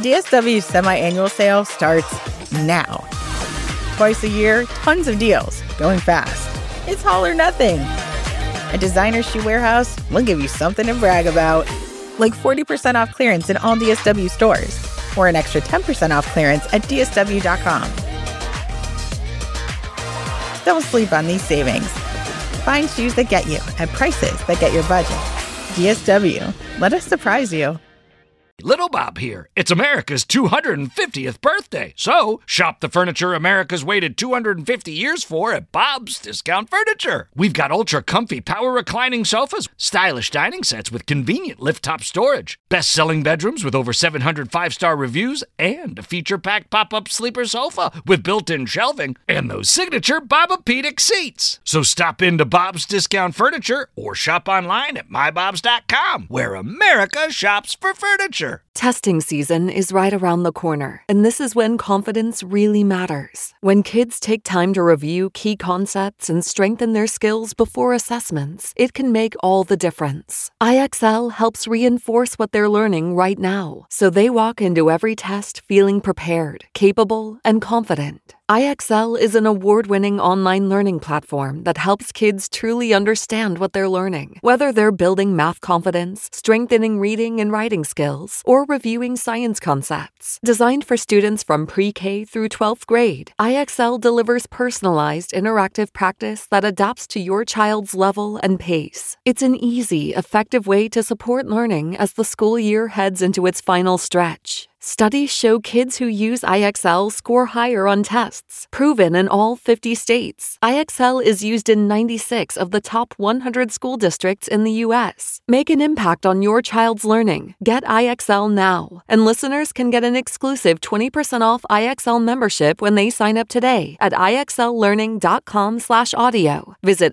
DSW's semi-annual sale starts now. Twice a year, tons of deals, going fast. It's all or nothing. At Designer Shoe Warehouse, we'll give you something to brag about, like 40% off clearance in all DSW stores, or an extra 10% off clearance at DSW.com. Don't sleep on these savings. Find shoes that get you at prices that get your budget. DSW. Let us surprise you. Little Bob here. It's America's 250th birthday. So, shop the furniture America's waited 250 years for at Bob's Discount Furniture. We've got ultra-comfy power reclining sofas, stylish dining sets with convenient lift-top storage, best-selling bedrooms with over 700 five-star reviews, and a feature-packed pop-up sleeper sofa with built-in shelving, and those signature Bobapedic seats. So stop into Bob's Discount Furniture or shop online at mybobs.com, where America shops for furniture. Testing season is right around the corner, and this is when confidence really matters. When kids take time to review key concepts and strengthen their skills before assessments, it can make all the difference. IXL helps reinforce what they're learning right now, so they walk into every test feeling prepared, capable, and confident. IXL is an award-winning online learning platform that helps kids truly understand what they're learning. Whether they're building math confidence, strengthening reading and writing skills, or reviewing science concepts. Designed for students from pre-K through 12th grade, IXL delivers personalized, interactive practice that adapts to your child's level and pace. It's an easy, effective way to support learning as the school year heads into its final stretch. Studies show kids who use IXL score higher on tests, proven in all 50 states. IXL is used in 96 of the top 100 school districts in the U.S. Make an impact on your child's learning. Get IXL now. And listeners can get an exclusive 20% off IXL membership when they sign up today at IXLlearning.com/audio. Visit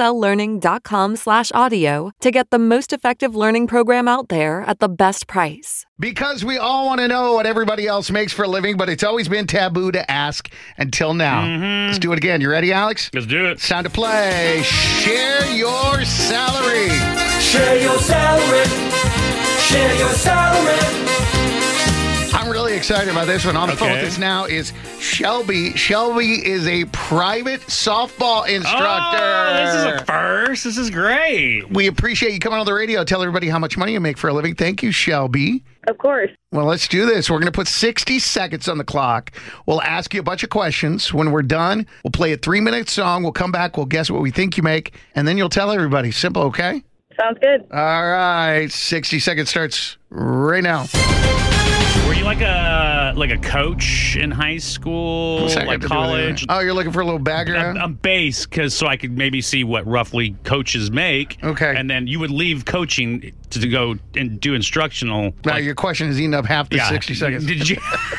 IXLlearning.com/audio to get the most effective learning program out there at the best price. Because we all want to know what everybody else makes for a living, but it's always been taboo to ask until now. Let's do it again. You ready, Alex? Let's do it. It's time to play Share Your Salary. Share your salary. Share your salary. I'm really excited about this one. On the phone with us now is Shelby. Shelby is a private softball instructor. Oh, this is a first. This is great. We appreciate you coming on the radio. Tell everybody how much money you make for a living. Thank you, Shelby. Of course. Well, let's do this. We're going to put 60 seconds on the clock. We'll ask you a bunch of questions. When we're done, we'll play a 3-minute song. We'll come back. We'll guess what we think you make. And then you'll tell everybody. Simple, okay? Sounds good. All right. 60 seconds starts right now. Were you like a coach in high school, like college? Oh, you're looking for a little background? A base, so I could maybe see what roughly coaches make. Okay. And then you would leave coaching to go and do instructional. Now, your question has eaten up half the 60 seconds. Did you?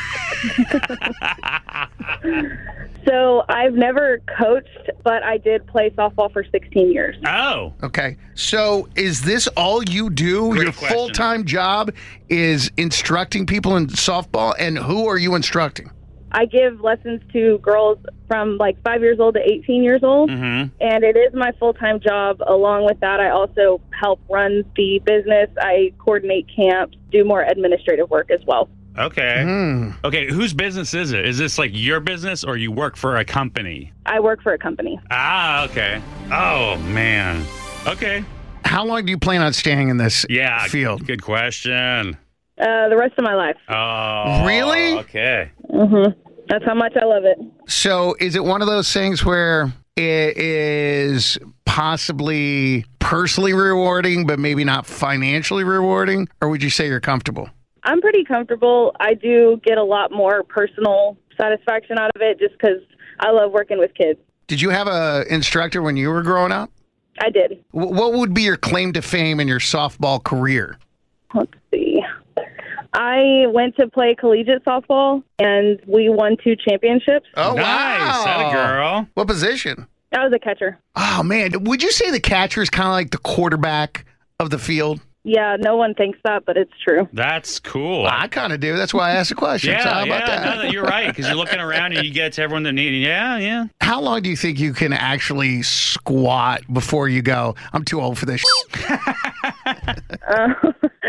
So I've never coached, but I did play softball for 16 years. Oh. Okay. So is this all you do? Great Your question. full-time job is instructing people in softball, and who are you instructing? I give lessons to girls from like 5 years old to 18 years old, and it is my full-time job. Along with that, I also help run the business. I coordinate camps, do more administrative work as well. Okay. Okay, whose business is it? Is this like your business or you work for a company? I work for a company. Ah, okay. Oh, man. Okay. How long do you plan on staying in this field? Good question. The rest of my life. Oh. Really? Okay. That's how much I love it. So is it one of those things where it is possibly personally rewarding, but maybe not financially rewarding? Or would you say you're comfortable? I'm pretty comfortable. I do get a lot more personal satisfaction out of it just because I love working with kids. Did you have an instructor when you were growing up? I did. What would be your claim to fame in your softball career? Let's see. I went to play collegiate softball, and we won 2 championships. Oh, nice. wow. Atta girl. What position? I was a catcher. Oh, man. Would you say the catcher is kind of like the quarterback of the field? Yeah, no one thinks that, but it's true. That's cool. Well, I kind of do. That's why I asked the question. So how about that? No, you're right, because you're looking around and you get to everyone that needs. Yeah. How long do you think you can actually squat before you go, I'm too old for this?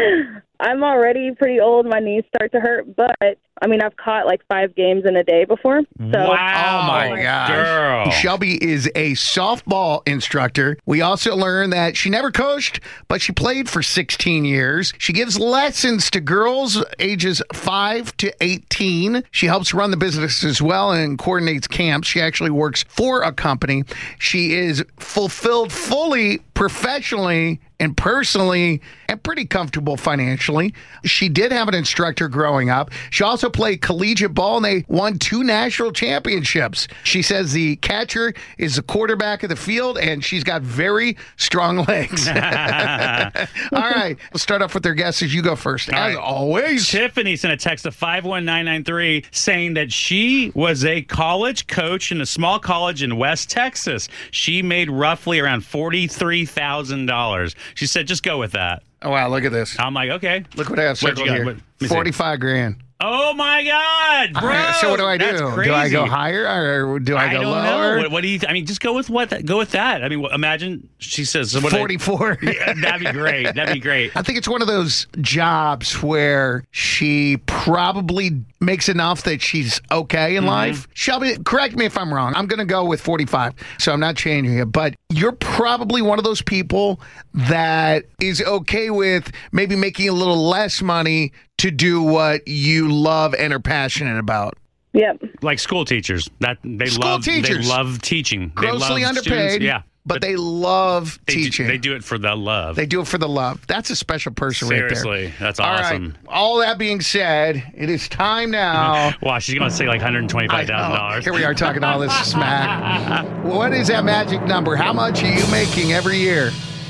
I'm already pretty old. My knees start to hurt, but I mean, I've caught like 5 games in a day before. So. Wow. Oh, my gosh. Girl. Shelby is a softball instructor. We also learned that she never coached, but she played for 16 years. She gives lessons to girls ages 5 to 18. She helps run the business as well and coordinates camps. She actually works for a company. She is fulfilled fully professionally and personally and pretty comfortable financially. She did have an instructor growing up. She also played collegiate ball, and they won 2 national championships. She says the catcher is the quarterback of the field, and she's got very strong legs. All right. Let's start off with their guests as you go first. As always. Tiffany sent a text to 51993 saying that she was a college coach in a small college in West Texas. She made roughly around $43,000. She said, just go with that. Oh, wow. Look at this. I'm like, okay. Look what I have circled here. 45 grand. Oh, my God, bro. So what do I do? That's crazy. Do I go higher or do I go lower? I don't know. What do you? I mean, just go with what? Go with that. I mean, imagine she says 44. Yeah, that'd be great. That'd be great. I think it's one of those jobs where she probably makes enough that she's okay in life. Shelby, correct me if I'm wrong. I'm going to go with 45, so I'm not changing it. But you're probably one of those people that is okay with maybe making a little less money to do what you love and are passionate about. Yep. Like school teachers. They love teaching. Grossly underpaid. Students. Yeah. But they love teaching. They do it for the love. They do it for the love. That's a special person right there. Seriously, that's awesome. All right. All that being said, it is time now. Wow, she's going to say like $125,000. Here we are talking all this smack. What is that magic number? How much are you making every year?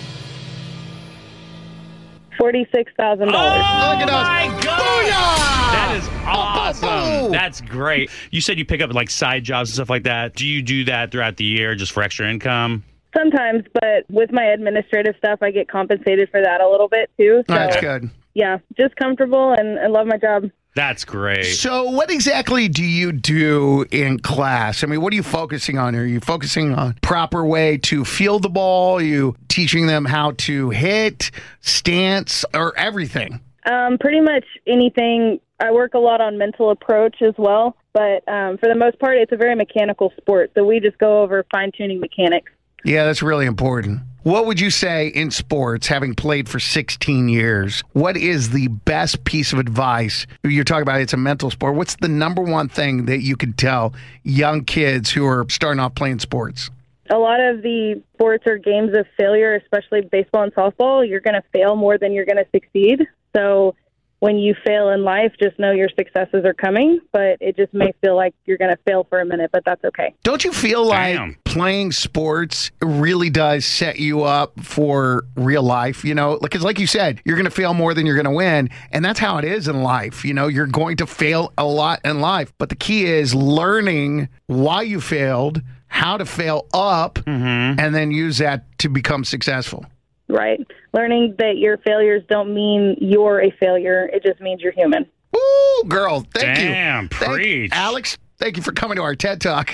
$46,000. Look at us. My God. Booyah! That is awesome. Boom. That's great. You said you pick up like side jobs and stuff like that. Do you do that throughout the year just for extra income? Sometimes, but with my administrative stuff, I get compensated for that a little bit too. So, That's good. Yeah, just comfortable and love my job. That's great. So what exactly do you do in class? I mean, what are you focusing on? Are you focusing on proper way to field the ball? Are you teaching them how to hit, stance, or everything? Pretty much anything. I work a lot on mental approach as well, but for the most part, it's a very mechanical sport. So we just go over fine-tuning mechanics. Yeah, that's really important. What would you say in sports, having played for 16 years, what is the best piece of advice? You're talking about it's a mental sport. What's the number one thing that you could tell young kids who are starting off playing sports? A lot of the sports are games of failure, especially baseball and softball. You're going to fail more than you're going to succeed. So when you fail in life, just know your successes are coming, but it just may feel like you're going to fail for a minute, but that's okay. Don't you feel like playing sports really does set you up for real life? You know, because like you said, you're going to fail more than you're going to win, and that's how it is in life. You know, you're going to fail a lot in life, but the key is learning why you failed, how to fail up, and then use that to become successful. Right. Learning that your failures don't mean you're a failure. It just means you're human. Ooh, girl, thank you. Damn, preach. Alex, thank you for coming to our TED Talk.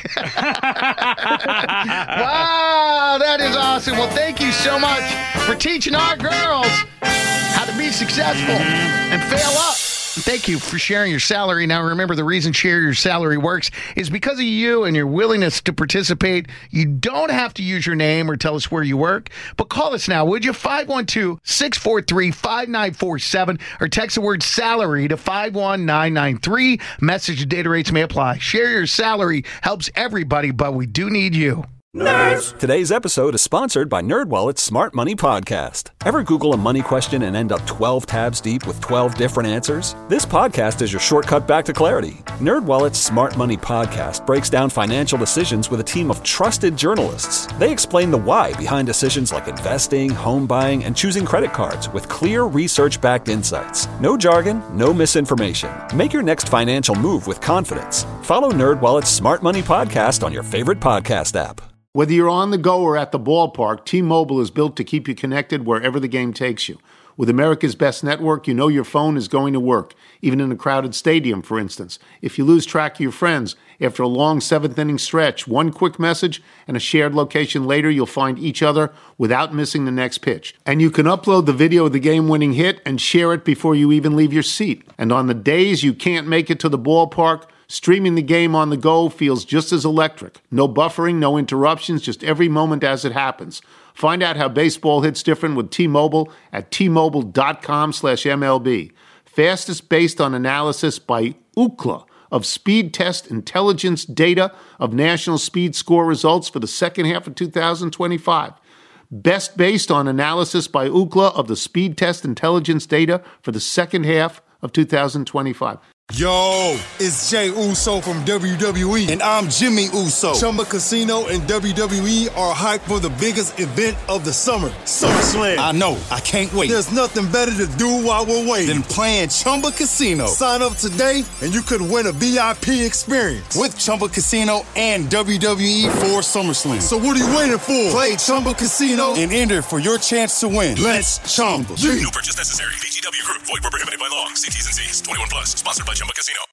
Wow, that is awesome. Well, thank you so much for teaching our girls how to be successful and fail up. Thank you for sharing your salary. Now, remember, the reason Share Your Salary works is because of you and your willingness to participate. You don't have to use your name or tell us where you work, but call us now, would you? 512-643-5947 or text the word salary to 51993. Message and data rates may apply. Share Your Salary helps everybody, but we do need you. Nerds! Today's episode is sponsored by NerdWallet's Smart Money Podcast. Ever Google a money question and end up 12 tabs deep with 12 different answers? This podcast is your shortcut back to clarity. NerdWallet's Smart Money Podcast breaks down financial decisions with a team of trusted journalists. They explain the why behind decisions like investing, home buying, and choosing credit cards with clear research-backed insights. No jargon, no misinformation. Make your next financial move with confidence. Follow NerdWallet's Smart Money Podcast on your favorite podcast app. Whether you're on the go or at the ballpark, T-Mobile is built to keep you connected wherever the game takes you. With America's Best Network, you know your phone is going to work, even in a crowded stadium, for instance. If you lose track of your friends after a long seventh-inning stretch, one quick message and a shared location later, you'll find each other without missing the next pitch. And you can upload the video of the game-winning hit and share it before you even leave your seat. And on the days you can't make it to the ballpark, streaming the game on the go feels just as electric. No buffering, no interruptions, just every moment as it happens. Find out how baseball hits different with T-Mobile at T-Mobile.com/MLB. Fastest based on analysis by Ookla of Speed Test Intelligence data of national speed score results for the second half of 2025. Best based on analysis by Ookla of the Speed Test Intelligence data for the second half of 2025. Yo, it's Jay Uso from WWE, and I'm Jimmy Uso. Chumba Casino and WWE are hyped for the biggest event of the summer, SummerSlam. I know, I can't wait. There's nothing better to do while we're waiting than playing Chumba Casino. Sign up today, and you could win a VIP experience with Chumba Casino and WWE for SummerSlam. So what are you waiting for? Play Chumba Casino and enter for your chance to win. Let's Chumba. No purchase necessary. VGW Group. Void where prohibited by law. See T's and C's. 21 plus. Sponsored by Chumba Casino.